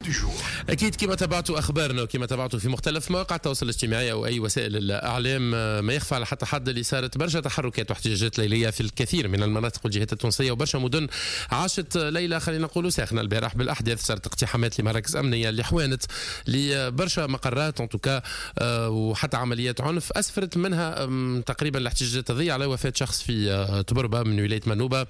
أكيد كما تابعتوا أخبارنا وكما تابعتوا في مختلف مواقع التواصل الاجتماعي أو أي وسائل الإعلام، ما يخفى على حتى حد اللي صارت برشا تحركات واحتجاجات ليلية في الكثير من المناطق والجهات التونسية، وبرشا مدن عاشت ليلة خلينا نقولوا ساخنة البارح بالأحداث. صارت اقتحامات لمراكز أمنية اللي حوانت لبرشا مقرات انتوكا، وحتى عمليات عنف أسفرت منها تقريبا الاحتجاجات تضيع على وفاة شخص في تبربة من ولاية منوبة،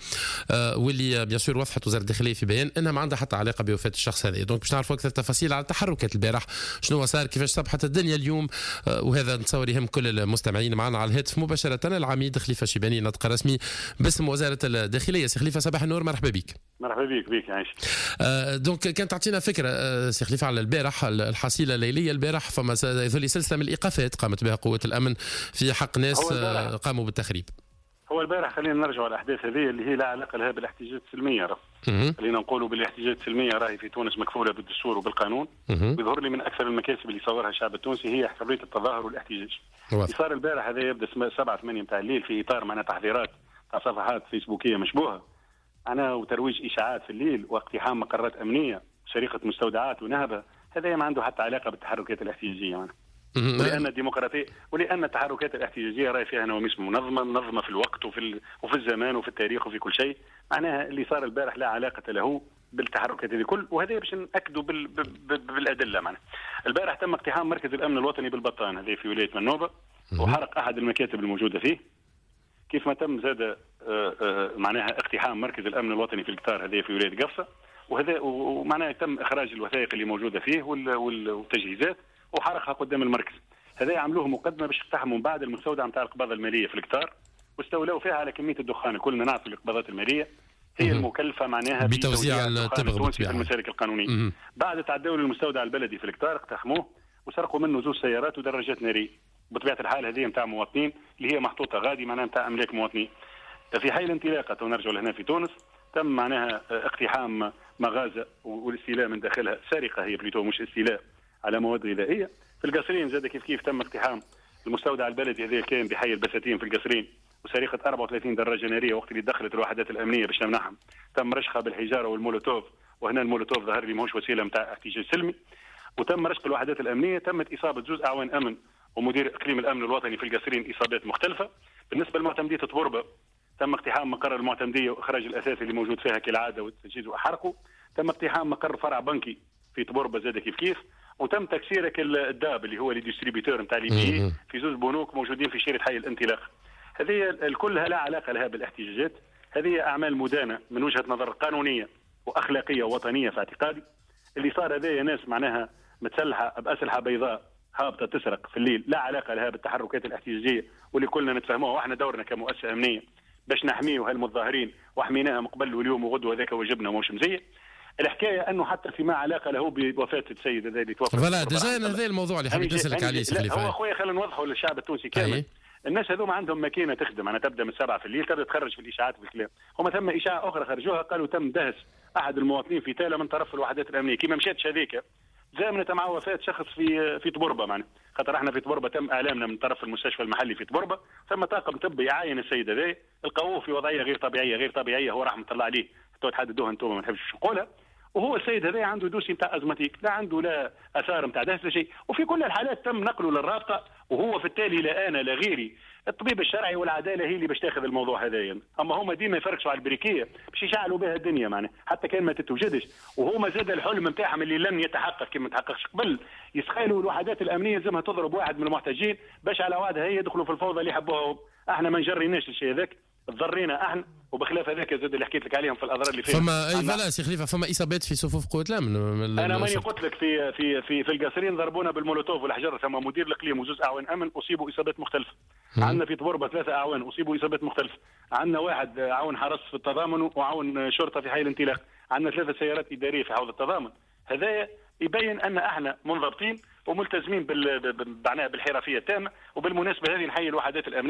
واللي بيان سور وضحت وزارة الداخلية في بيان أنها ما عندها حتى علاقة بوفاة الشخص هذا. دونك باش نعرفوا أكثر تفاصيل على التحركات البارح، شنو صار، كيفاش صبحت الدنيا اليوم، وهذا نتصور يهم كل المستمعين. معنا على الهاتف مباشرة العميد خليفة شيباني، ناطق رسمي باسم وزارة الداخلية. سي خليفة صباح النور، مرحبا بك. مرحبا بك عايش. دونك كانت تعطينا فكرة سي خليفة على البارح الحصيلة الليلية البارح، فما يظل سلسلة من الإيقافات قامت بها قوة الأمن في حق ناس قاموا بالتخريب. هو البارح خلينا نرجع على الأحداث هذه اللي هي لا علاقة لها بالاحتجاجات السلمية. خلينا نقولوا بالاحتجاجات السلمية راهي في تونس مكفولة بالدستور وبالقانون. ويظهر لي من أكثر المكاسب اللي صورها الشعب التونسي هي حرية التظاهر والاحتجاج. اللي صار البارح هذا يبدأ 7-8 متاع الليل في إطار معنا تحذيرات تاع صفحات فيسبوكية مشبوهة أنا وترويج إشاعات في الليل واقتحام مقرات أمنية وسرقة مستودعات ونهبة. هذا ما عنده حتى علاقة بالتحركات الاحتجاجية معنا. ولأن الديمقراطية ولأن التحركات الاحتجاجية راهي فيها نواميس منظمة في الوقت وفي الزمان وفي التاريخ وفي كل شيء. معناها اللي صار البارح لا علاقة له بالتحركات هذه كل، وهذا باش نأكدوا بالأدلة. معنا البارح تم اقتحام مركز الأمن الوطني بالبطان هذه في ولاية منوبة، وحرق أحد المكاتب الموجودة فيه. كيف ما تم زاد معناها اقتحام مركز الأمن الوطني في القطار هذه في ولاية قفصة، وهذا ومعناها تم إخراج الوثائق اللي موجودة فيه والتجهيزات وحرقها قدام المركز. هذا عملوه مقدمه باش يقتحموا من بعد المستودع نتاع القباضه الماليه في القطار، واستولوا فيها على كميه الدخان. كلنا نعرف القباضات الماليه هي المكلفه معناها بتوزيع التبغ في المسالك القانونيه. بعد تعدوا للمستودع البلدي في القطار اقتحموه وسرقوا منه 2 سيارات ودراجات ناريه. بطبيعه الحال هذه نتاع مواطنين اللي هي محطوطه غادي معناها نتاع املاك مواطنين. في حي الانطلاقه ونرجع لهنا في تونس تم معناها اقتحام مغازه والاستيلاء من داخلها، سرقه هي بليتو مش استيلاء على مواد غذائيه. في القصرين زاد كيف تم اقتحام المستودع البلدي هذا كان بحي البساتين في القصرين وسرقه 34 دراجه ناريه. وقت اللي دخلت الوحدات الامنيه باش تمنعهم تم رشقها بالحجاره والمولوتوف، وهنا المولوتوف ظهر لي ماهوش وسيله نتاع احتجاج سلمي. وتم رشق الوحدات الامنيه، تمت اصابه 2 اعوان امن ومدير اقليم الامن الوطني في القصرين اصابات مختلفه. بالنسبه لمعتمديه تبربه تم اقتحام مقر المعتمديه واخراج الاثاث اللي موجود فيها كالعاده والتجهيز وحرقه. تم اقتحام مقر فرع بنكي في تبربه زاد كيف وتم تكسير الداب اللي هو الديستريبيتور نتاع لي بي في 2 بنوك موجودين في شارع حي الانطلاق. هذه كلها لا علاقه لها بالاحتجاجات. هذه اعمال مدانه من وجهه نظر قانونيه واخلاقيه ووطنيه في اعتقادي. اللي صار هذايا ناس معناها متسلحه باسلحه بيضاء هابطه تسرق في الليل، لا علاقه لها بالتحركات الاحتجاجيه واللي كلنا نتفاهموها. واحنا دورنا كمؤسسه امنيه باش نحميوا هالمتظاهرين وحميناها من قبل واليوم وغدوه هذاك واجبنا مش مزيه. الحكايه انه حتى فيما علاقه له بوفاه السيد هذا اللي توفى. فوالا ديجا هذا الموضوع اللي حبيت نسالك عليه سي خليفه. هو اخويا خلينا نوضحوا للشعب التونسي كامل. الناس هذوما عندهم ماكينه تخدم، انا تبدا من 7 في الليل تبدا تخرج في الاشاعات والكلام. هما ثم اشاعه اخرى خرجوها قالوا تم دهس احد المواطنين في تاله من طرف الوحدات الامنيه. كي ما مشاتش هذيك زامنت مع وفاه شخص في تبربه معنا، خاطر احنا في تبربه تم اعلامنا من طرف المستشفى المحلي في تبربه ثم طاقم طبي يعاين السيد هذا لقوه في وضعيه غير طبيعيه. هو رحمه الله عليه حتى تحددوها انتم ما نحبش نقولها. وهو السيد هذا عنده دوسي نتاع ازماتيك، لا عنده لا اثار نتاع دهس لا شيء. وفي كل الحالات تم نقله للرابطه، وهو في التالي لا انا لا غيري الطبيب الشرعي والعداله هي اللي باش تاخذ الموضوع هذايا. اما هما ديما يفرقوا على البريكيه باش يشعلوا بها الدنيا معناها حتى كان ما تتوجدش. وهما زاد الحلم نتاعهم اللي لم يتحقق كما تحققش قبل، يسخيلوا الوحدات الامنيه لازمها تضرب واحد من المحتجين باش على وعدها هي يدخلوا في الفوضى اللي يحبوها. احنا ما نجريناش الشيء هذاك، تضرينا احنا. وبخلاف هذاك زاد اللي حكيت لك عليهم في الاضرار اللي فيها. فما اي فوالا سي خليفه فما اصابات في صفوف قوه الامن. انا ماني قلت لك في القصرين ضربونا بالمولوتوف والحجر. ثم مدير الاقليم و2 اعوان امن اصيبوا اصابات مختلفه. عندنا في تبربه 3 اعوان اصيبوا اصابات مختلفه. عندنا 1 عون حرس في التضامن وعون شرطه في حي الانطلاق. عندنا 3 سيارات اداريه في حوض التضامن. هذا يبين ان احنا منضبطين وملتزمين بالحرفيه التامه. وبالمناسبه هذه نحيي الوحدات الامنيه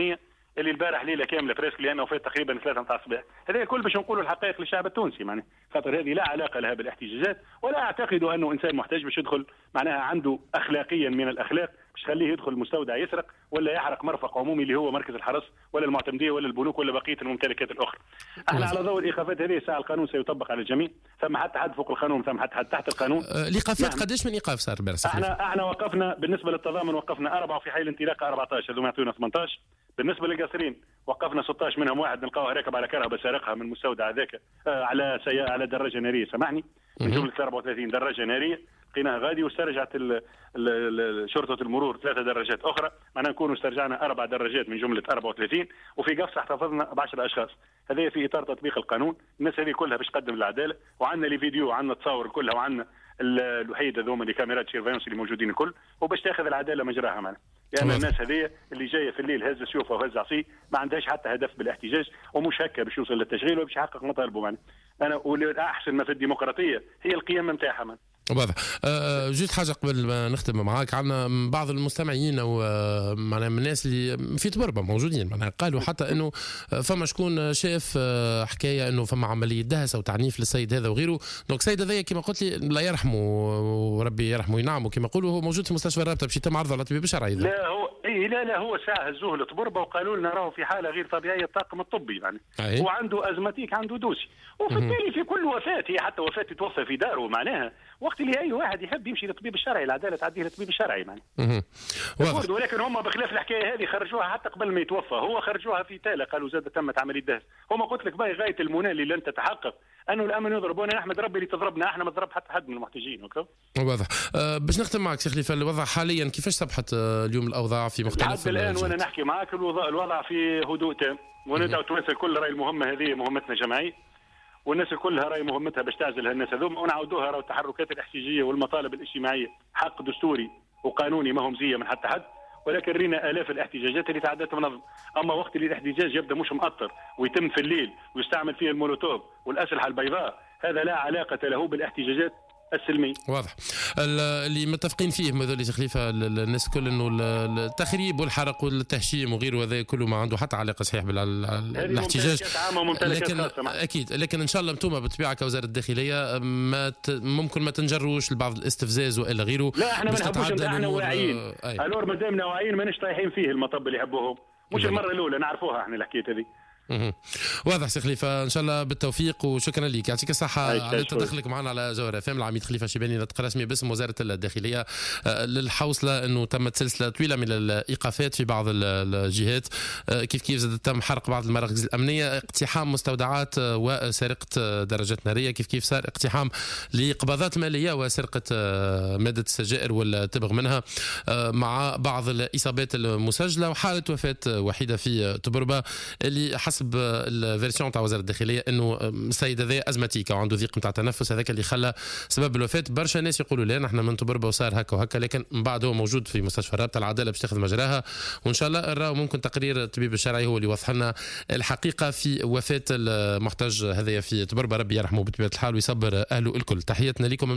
اللي البارح ليله كامله بريسك لانه فات تقريبا 3 نتاع الصباح. هذا الكل باش نقولوا الحقائق للشعب التونسي معناها، خاطر هذه لا علاقه لها بالاحتجاجات، ولا اعتقد انه انسان محتاج باش يدخل معناها عنده اخلاقيا من الاخلاق باش يخليه يدخل مستودع يسرق ولا يحرق مرفق عمومي اللي هو مركز الحرس ولا المعتمديه ولا البنوك ولا بقيه الممتلكات الاخرى. احنا على ضوء الايقافات هذه ساعه القانون سيطبق على الجميع، ثم حتى حد فوق القانون ثم حتى حد تحت القانون. الايقافات قداش من ايقاف صار امبارح؟ احنا وقفنا بالنسبه للتضامن وقفنا 4 في حي الانطلاق 14 هذوما يعطيونا 18. بالنسبه للقاصرين وقفنا 16 منهم واحد نلقاوه راكب على كرهبه سارقها من المستودع هذاك على دراجه ناريه سامحني من جمله 34 دراجه ناريه لقيناها غادي واسترجعت شرطه المرور 3 دراجات اخرى، معناها نكونوا استرجعنا 4 دراجات من جمله 34 وفي قفصه احتفظنا ب10 اشخاص. هذا في اطار تطبيق القانون، الناس هذه كلها باش تقدم للعداله، وعندنا لي فيديو وعندنا تصاور كلها وعندنا الوحيد هذوما اللي كاميرات سيرفيونس اللي موجودين الكل، وباش تاخذ العداله مجراها معنا. لان الناس هذه اللي جايه في الليل هز سيوفها وهز عصيه ما عندهاش حتى هدف بالاحتجاج ومش هكا باش يوصل للتشغيل وباش يحقق مطالبه معنا. انا احسن ما في الديمقراطيه هي القيم نتاعها معنا. واضح. جيت حاجه قبل ما نختم معاك، عندنا بعض المستمعين او معناها من الناس اللي في تبربه موجودين معناها قالوا حتى انه فما شكون شاف حكايه انه فما عمليه دهس او تعنيف للسيد هذا وغيره. دونك السيد هذا كما قلت لي الله يرحمه وربي يرحمه وينعمه كما يقولوا، هو موجود في مستشفى الرابطه باش يتم عرضه على الطبيب الشرعي. لا هو لا هو ساعه هزوه للتبربه وقالوا لنا راهو في حاله غير طبيعيه الطاقم الطبي يعني وعنده ازماتيك عنده دوسي، وبالتالي في كل وفاه هي حتى وفاه تتوفى في داره معناها وقت اللي اي واحد يحب يمشي للطبيب الشرعي العداله تعديه للطبيب الشرعي معناها. ولكن هم بخلاف الحكايه هذه خرجوها حتى قبل ما يتوفى، هو خرجوها في تاله قالوا زاد تمت عمليه دهس. هم قلت لك باهي غايه المنى اللي لن تتحقق انه الامن يضربونا، نحمد ربي اللي تضربنا احنا ما تضرب حتى حد من المحتجين. واضح. باش نختم معك سي خليفه، الوضع حاليا كيفاش صبحت اليوم الاوضاع في مختلف حتى الان وانا نحكي معك الوضع في هدوء تام، وندعو التوانسه الكل راي المهمه هذه مهمتنا جماعيه، والناس كلها راي مهمتها باش تعزل هالناس هذوما ونعاودوها. راهو التحركات الاحتجاجيه والمطالب الاجتماعيه حق دستوري وقانوني ما هم مزيه من حتى حد، ولكن رينا الاف الاحتجاجات اللي تعدت منظم. اما وقت اللي الاحتجاج يبدا مش مؤطر ويتم في الليل ويستعمل فيه المولوتوف والاسلحه البيضاء، هذا لا علاقه له بالاحتجاجات السلمي. واضح. اللي متفقين فيه هذول سي خليفه الناس الكل انه التخريب والحرق والتهشيم وغيره هذا كله ما عنده حتى علاقه صحيح بالاحتجاج، لكن اكيد لكن ان شاء الله انتم بالطبيعه كوزاره الداخليه ممكن ما تنجروش لبعض الاستفزاز والا غيره. لا احنا ما نحبوش، احنا واعيين. الور ما دامنا واعيين ماناش طايحين فيه المطب اللي يحبوهم، مش المره الاولى نعرفوها احنا الحكايه هذه. واضح سي خليفه، ان شاء الله بالتوفيق وشكرا لك، يعطيك الصحه على تدخلك معنا على جوهر اف ام. العميد خليفه شيباني نطق رسمي باسم وزاره الداخليه للحوصله انه تمت سلسله طويله من الايقافات في بعض الجهات، كيف زاد تم حرق بعض المراكز الامنيه، اقتحام مستودعات وسرقه درجات ناريه، كيف صار اقتحام لقبضات ماليه وسرقه ماده السجائر والتبغ منها، مع بعض الاصابات المسجله وحاله وفاه وحيده في تبربه اللي حسب الفيرسيون تاع وزاره الداخليه انه السيد هذا ازماتيك وعنده ضيق نتاع تنفس، هذاك اللي خلى سبب الوفاه. برشا ناس يقولوا لا نحن من تبربه وصار هكا وهكا، لكن من بعد هو موجود في مستشفى الرابطه، العداله باش تاخذ مجراها، وان شاء الله نراو ممكن تقرير الطبيب الشرعي هو اللي يوضح لنا الحقيقه في وفاه المحتج هذايا في تبربه. ربي يرحمه بطبيعه الحال ويصبر اهله الكل. تحياتنا لكم.